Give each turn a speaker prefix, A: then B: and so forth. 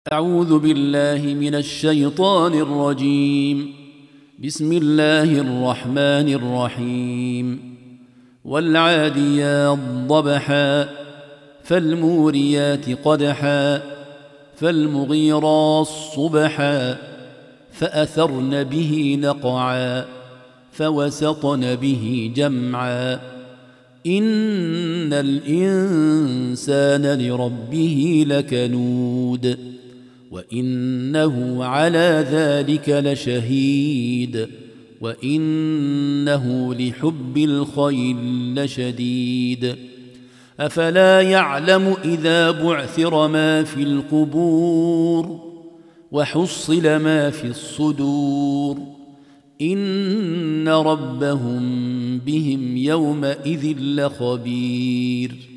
A: أعوذ بالله من الشيطان الرجيم. بسم الله الرحمن الرحيم. والعاديات ضبحا فالموريات قدحا فالمغيرات صبحا فأثرن به نقعا فوسطن به جمعا إن الإنسان لربه لكنود وإنه على ذلك لشهيد وإنه لحب الخير لشديد أفلا يعلم إذا بعثر ما في القبور وحصل ما في الصدور إن ربهم بهم يومئذ لخبير.